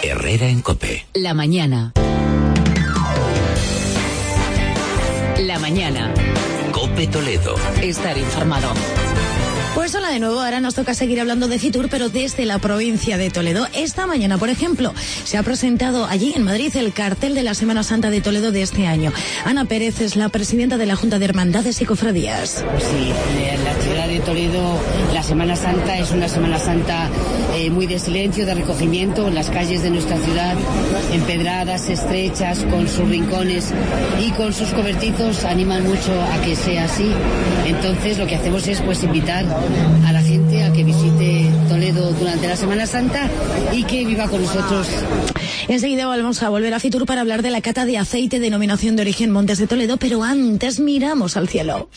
Herrera en COPE. La mañana. La mañana. COPE Toledo. Estar informado. Pues hola de nuevo, ahora nos toca seguir hablando de Fitur, pero desde la provincia de Toledo. Esta mañana, por ejemplo, se ha presentado allí en Madrid el cartel de la Semana Santa de Toledo de este año. Ana Pérez es la presidenta de la Junta de Hermandades y Cofradías. Sí, en la ciudad de Toledo la Semana Santa es una Semana Santa muy de silencio, de recogimiento. En las calles de nuestra ciudad, empedradas, estrechas, con sus rincones y con sus cobertizos, animan mucho a que sea así. Entonces lo que hacemos es pues invitar a la gente a que visite Toledo durante la Semana Santa y que viva con nosotros. Enseguida vamos a volver a Fitur para hablar de la cata de aceite denominación de origen Montes de Toledo, pero antes miramos al cielo.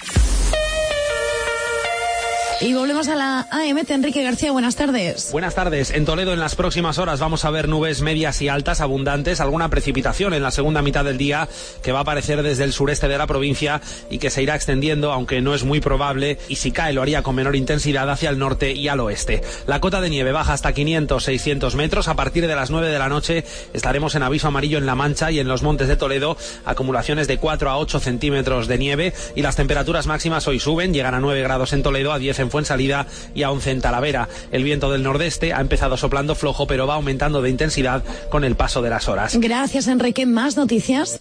Y volvemos a la AMT. Enrique García, buenas tardes. Buenas tardes. En Toledo en las próximas horas vamos a ver nubes medias y altas abundantes, alguna precipitación en la segunda mitad del día que va a aparecer desde el sureste de la provincia y que se irá extendiendo, aunque no es muy probable, y si cae lo haría con menor intensidad hacia el norte y al oeste. La cota de nieve baja hasta 500-600 metros. A partir de las 9 de la noche estaremos en aviso amarillo en La Mancha y en los montes de Toledo, acumulaciones de 4 a 8 centímetros de nieve, y las temperaturas máximas hoy suben, llegan a 9 grados en Toledo, a 10 en Fuensalida y a 11 en Talavera. El viento del nordeste ha empezado soplando flojo, pero va aumentando de intensidad con el paso de las horas. Gracias, Enrique. ¿Más noticias?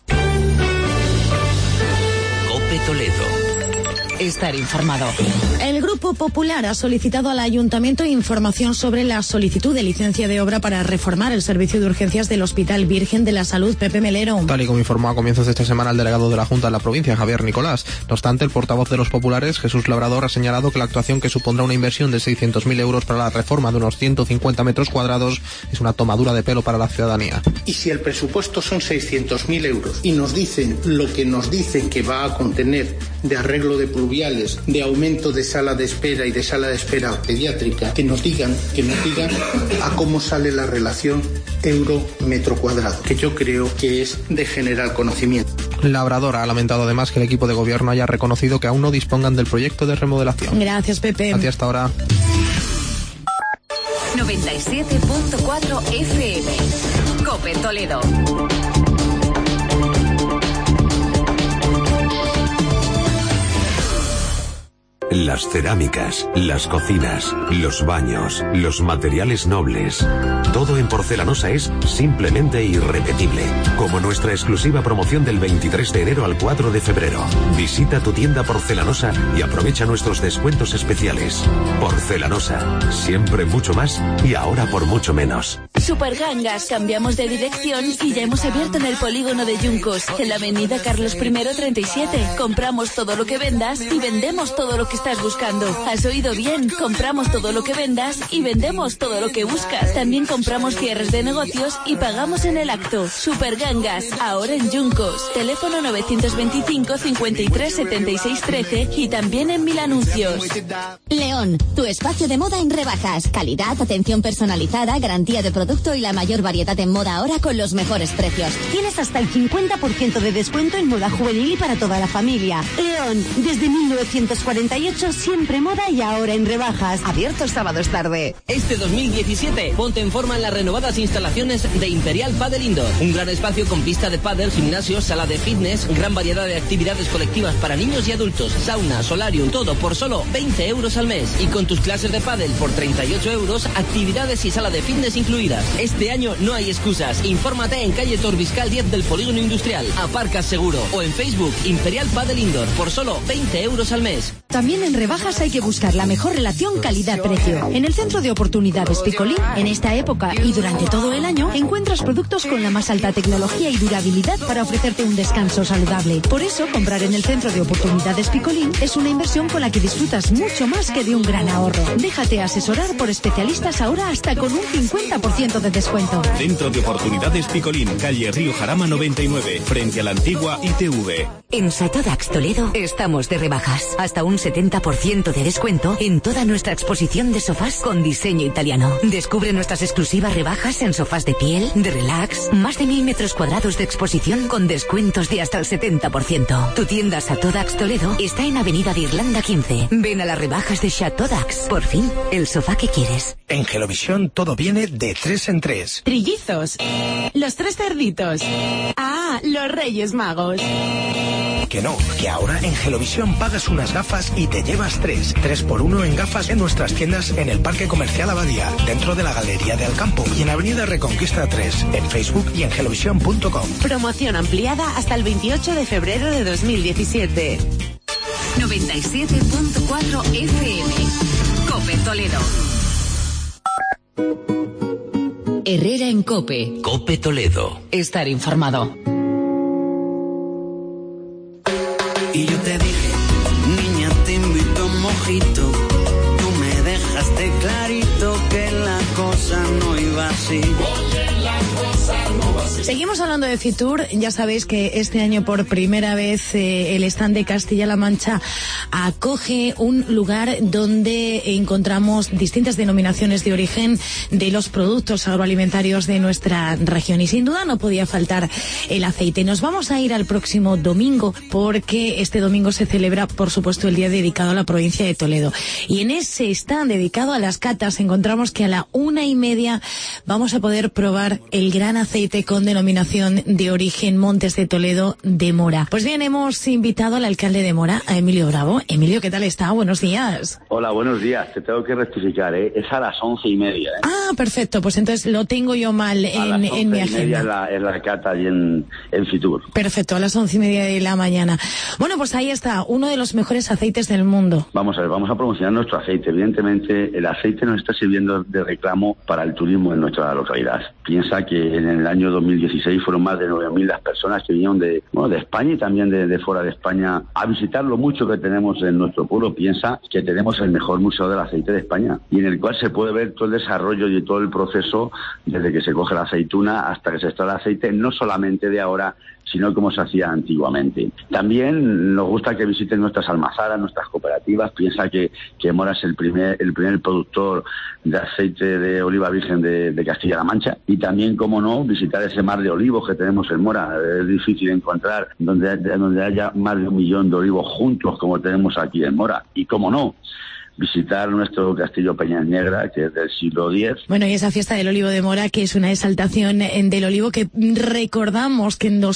COPE Toledo. Estar informado. El Grupo Popular ha solicitado al Ayuntamiento información sobre la solicitud de licencia de obra para reformar el servicio de urgencias del Hospital Virgen de la Salud, Pepe Melero. Tal y como informó a comienzos de esta semana el delegado de la Junta de la provincia, Javier Nicolás. No obstante, el portavoz de los populares, Jesús Labrador, ha señalado que la actuación, que supondrá una inversión de 600.000 euros para la reforma de unos 150 metros cuadrados, es una tomadura de pelo para la ciudadanía. Y si el presupuesto son 600.000 euros y nos dicen lo que nos dicen que va a contener de arreglo de pluviales, de aumento de sala de espera y de sala de espera pediátrica, que nos digan a cómo sale la relación euro-metro cuadrado, que yo creo que es de general conocimiento. Labrador ha lamentado además que el equipo de gobierno haya reconocido que aún no dispongan del proyecto de remodelación. Gracias, Pepe. Hacia hasta ahora. 97.4 FM. COPE Toledo. Las cerámicas, las cocinas, los baños, los materiales nobles. Todo en Porcelanosa es simplemente irrepetible. Como nuestra exclusiva promoción del 23 de enero al 4 de febrero. Visita tu tienda Porcelanosa y aprovecha nuestros descuentos especiales. Porcelanosa, siempre mucho más y ahora por mucho menos. Supergangas, cambiamos de dirección y ya hemos abierto en el polígono de Yuncos, en la avenida Carlos I 37. Compramos todo lo que vendas y vendemos todo lo que estás buscando. ¿Has oído bien? Compramos todo lo que vendas y vendemos todo lo que buscas. También compramos cierres de negocios y pagamos en el acto. Supergangas, ahora en Yuncos. Teléfono 925 53 76 13 y también en Mil Anuncios. León, tu espacio de moda en rebajas. Calidad, atención personalizada, garantía de producto y la mayor variedad en moda ahora con los mejores precios. Tienes hasta el 50% de descuento en moda juvenil y para toda la familia. León, desde 1948 siempre moda y ahora en rebajas. Abiertos sábados tarde. Este 2017 ponte en forma en las renovadas instalaciones de Imperial Padel Indoor. Un gran espacio con pista de pádel, gimnasio, sala de fitness, gran variedad de actividades colectivas para niños y adultos, sauna, solarium, todo por solo 20 euros al mes. Y con tus clases de pádel por 38 euros, actividades y sala de fitness incluidas. Este año no hay excusas. Infórmate en calle Torbiscal 10 del Polígono Industrial. Aparcas seguro. O en Facebook, Imperial Padel Indoor, por solo 20 euros al mes. También en rebajas hay que buscar la mejor relación calidad-precio. En el Centro de Oportunidades Picolín, en esta época y durante todo el año, encuentras productos con la más alta tecnología y durabilidad para ofrecerte un descanso saludable. Por eso, comprar en el Centro de Oportunidades Picolín es una inversión con la que disfrutas mucho más que de un gran ahorro. Déjate asesorar por especialistas ahora hasta con un 50% de descuento. Centro de Oportunidades Picolín, calle Río Jarama 99, frente a la antigua ITV. En Satodax Toledo estamos de rebajas. Hasta un 70% de descuento en toda nuestra exposición de sofás con diseño italiano. Descubre nuestras exclusivas rebajas en sofás de piel, de relax, más de 1000 metros cuadrados de exposición con descuentos de hasta el 70%. Tu tienda Satodax Toledo está en Avenida de Irlanda 15. Ven a las rebajas de Satodax. Por fin, el sofá que quieres. En Gelovisión todo viene de 3 3 en 3. Trillizos. Los 3 cerditos. Ah, los Reyes Magos. Que no, que ahora en Gelovisión pagas unas gafas y te llevas 3. 3x1 en gafas en nuestras tiendas en el Parque Comercial Abadía, dentro de la Galería de Alcampo y en Avenida Reconquista 3, en Facebook y en gelovisión.com. Promoción ampliada hasta el 28 de febrero de 2017. 97.4 FM. COPE Toledo. Herrera en COPE. COPE Toledo. Estar informado. Y yo te dije, niña, te invito a un mojito. Tú me dejaste clarito que la cosa no iba así. Seguimos hablando de Fitur. Ya sabéis que este año por primera vez el stand de Castilla-La Mancha acoge un lugar donde encontramos distintas denominaciones de origen de los productos agroalimentarios de nuestra región y sin duda no podía faltar el aceite. Nos vamos a ir al próximo domingo porque este domingo se celebra, por supuesto, el día dedicado a la provincia de Toledo y en ese stand dedicado a las catas encontramos que a la 1:30 vamos a poder probar el gran aceite con denominación de origen Montes de Toledo de Mora. Pues bien, hemos invitado al alcalde de Mora, a Emilio Bravo. Emilio, ¿qué tal está? Buenos días. Hola, buenos días. Te tengo que rectificar, ¿eh? Es a las 11:30, ¿eh? Ah, perfecto. Pues entonces lo tengo yo mal en mi agenda. En la cata y en Fitur. Perfecto, a las 11:30 de la mañana. Bueno, pues ahí está, uno de los mejores aceites del mundo. Vamos a ver, vamos a promocionar nuestro aceite. Evidentemente, el aceite nos está sirviendo de reclamo para el turismo en nuestra localidad. Piensa que en el año 2016 fueron más de 9.000 las personas que vinieron de España y también de fuera de España a visitar lo mucho que tenemos en nuestro pueblo. Piensa que tenemos el mejor museo del aceite de España y en el cual se puede ver todo el desarrollo y todo el proceso desde que se coge la aceituna hasta que se extrae el aceite, no solamente de ahora, sino como se hacía antiguamente. También nos gusta que visiten nuestras almazaras, nuestras cooperativas. Piensa que Mora es el primer productor de aceite de oliva virgen de Castilla-La Mancha y también, como no, visitar ese mar de olivos que tenemos en Mora. Es difícil encontrar donde haya más de 1 millón de olivos juntos como tenemos aquí en Mora y, como no, visitar nuestro castillo Peñas Negras, que es del siglo X. Bueno, y esa fiesta del olivo de Mora, que es una exaltación del olivo, que recordamos que en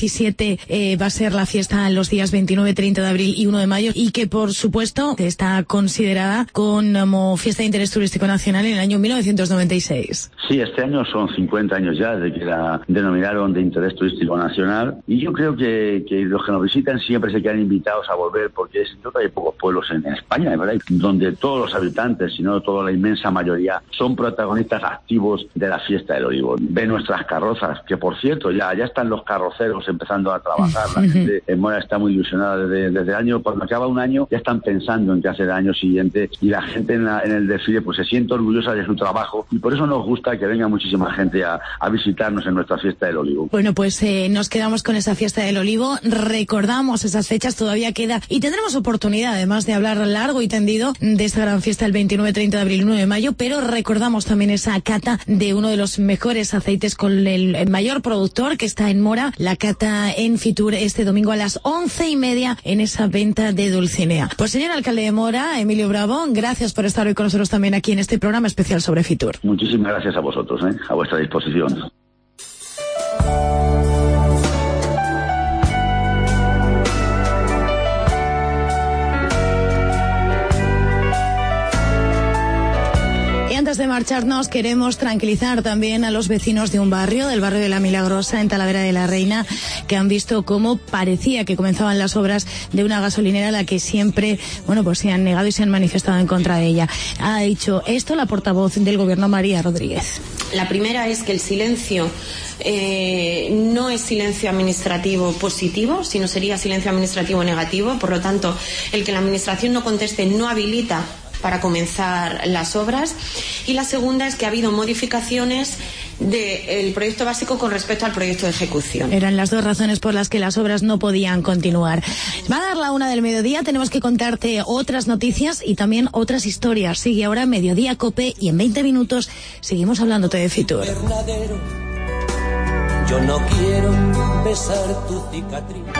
2017 va a ser la fiesta los días 29, 30 de abril y 1 de mayo, y que, por supuesto, está considerada como fiesta de interés turístico nacional en el año 1996. Sí, este año son 50 años ya desde que la denominaron de interés turístico nacional, y yo creo que los que nos visitan siempre se quedan invitados a volver, porque hay pocos pueblos en España, ¿verdad?, donde todos los habitantes, si no toda la inmensa mayoría, son protagonistas activos de la fiesta del olivo. Ve nuestras carrozas, que por cierto ya están los carroceros empezando a trabajar. La gente en Mora está muy ilusionada desde el año, cuando acaba un año ya están pensando en qué hacer el año siguiente, y la gente en el desfile pues se siente orgullosa de su trabajo, y por eso nos gusta que venga muchísima gente a visitarnos en nuestra fiesta del olivo. Bueno, pues nos quedamos con esa fiesta del olivo, recordamos esas fechas, todavía queda, y tendremos oportunidad además de hablar largo y tendido de esta gran fiesta el 29, 30 de abril y 1 de mayo, pero recordamos también esa cata de uno de los mejores aceites con el mayor productor que está en Mora, la cata en Fitur este domingo a las 11:30 en esa venta de Dulcinea. Pues señor alcalde de Mora, Emilio Bravo, gracias por estar hoy con nosotros también aquí en este programa especial sobre Fitur. Muchísimas gracias a vosotros, a vuestra disposición. Antes de marcharnos, queremos tranquilizar también a los vecinos de un barrio, del barrio de La Milagrosa, en Talavera de la Reina, que han visto cómo parecía que comenzaban las obras de una gasolinera a la que siempre, pues se han negado y se han manifestado en contra de ella. Ha dicho esto la portavoz del Gobierno, María Rodríguez. La primera es que el silencio no es silencio administrativo positivo, sino sería silencio administrativo negativo. Por lo tanto, el que la Administración no conteste no habilita para comenzar las obras. Y la segunda es que ha habido modificaciones del proyecto básico con respecto al proyecto de ejecución. Eran las dos razones por las que las obras no podían continuar. Va a dar la 1 del mediodía, tenemos que contarte otras noticias y también otras historias. Sigue ahora Mediodía COPE y en 20 minutos seguimos hablándote de Fitur. Yo no quiero besar tu cicatriz.